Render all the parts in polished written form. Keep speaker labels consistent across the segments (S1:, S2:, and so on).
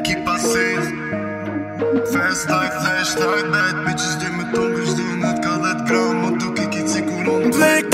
S1: Ekipa safe Fast life, flash tight, bad bitches dy me ton kryshtin et ka 10 gram o duke ki cikur unë Black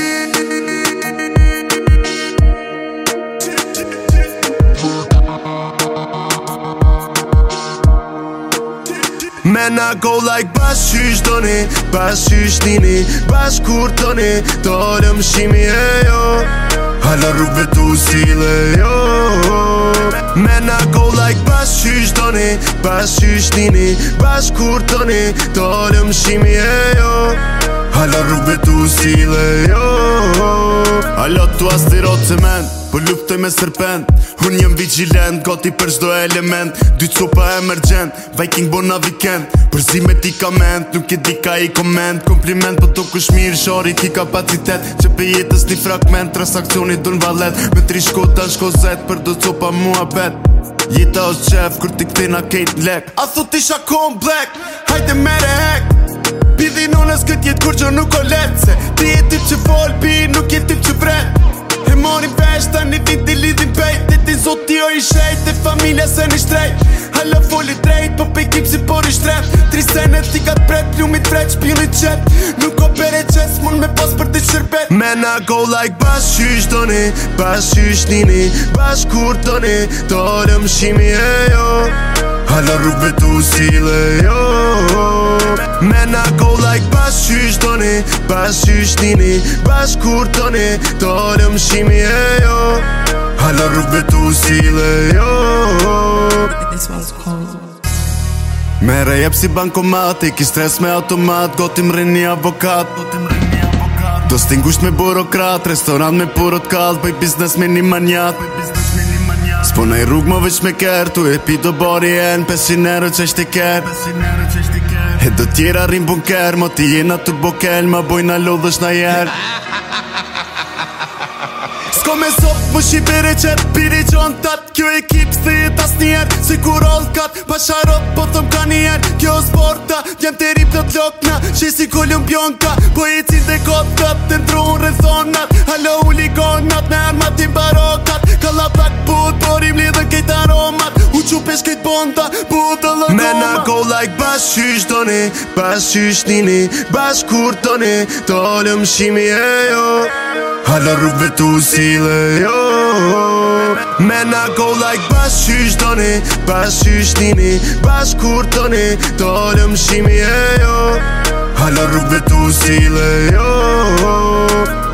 S1: Man I go like bash qysh doni, bash qysh nini, bash kur toni Dalëm shimi e jo, hala rrugve tu sile jo Man I go like bash qysh doni, bash qysh nini, bash kur toni Dalëm shimi e jo, hala rrugve tu sile jo Hala tu astirot cement, po luftoj me serpent Unë jem vigilent, gati për çdo element Dy copa emergent, Viking bona weekend Përzi medikament, nuk e di ka i komment Kompliment, po tuk është mirë, shari ki kapacitet Që pe jetës një fragment, transakcioni dun valet Me 3 shkota në shkozet, për do copa mua bet Jeta është qef, kur ti këtina kejt n'lek A thot isha kom black, hajde mere hek Pidhi nonës kët jet kur gjo nuk o let Se ti e tip që fol, pi nuk je tip që vret E morin vesh, ta një vit i lidhin pejt E ti zoti o i shejt, e familja se një shtrejt Hala foli drejt, po pe kip si por i shtret 3 senet ti kat pret, plumit vret, shpillit qep Nuk o bere qes, mun me pas për t'i shërbet Man I go like bash qysh doni, bash qysh nini, bash kur toni Dalëm shimi e jo, hala rrugve tu sile jo Man I go like bash qysh doni, bash qysh nini, bash kur toni Dalëm shimi e jo, hala rrugve tu sile jo
S2: This one's cold.
S1: Mere jep si bankomati, ki stres me automat Gotim rrini avokat Do stingusht me burokrat, restorant me purot kall Bëj biznes me një manjat S'po nej rrug më veç me ker Tu e pi do bari en 500 euro që është i ker E do tjera rrim bunker Mo ti jena tu bokel Ma bojna lodhësh na jer S'ko me sop, më shqipere qep, piri gjon tat Kjo ekip s'te jet as njer, si kur all kat Pasharot, po thëm ka njer, kjo sporta Jem të rip plot lokna, që si kolumbionka Po i cil dhe kotkat, të ndruun rëthonat Halo huligonat, me armat i barokat Kalla plak put, porim lidhën kejt aromat U qupesh kejt bonda, put të lëgomat Man I go like bash qysh doni, bash qysh nini Bash kur toni, dalëm shimi e jo Hala rrugve tu sile jo Man I go like bash qysh doni, bash qysh nini Bash kur toni, dalëm shimi e jo Hala rrugve tu sile jo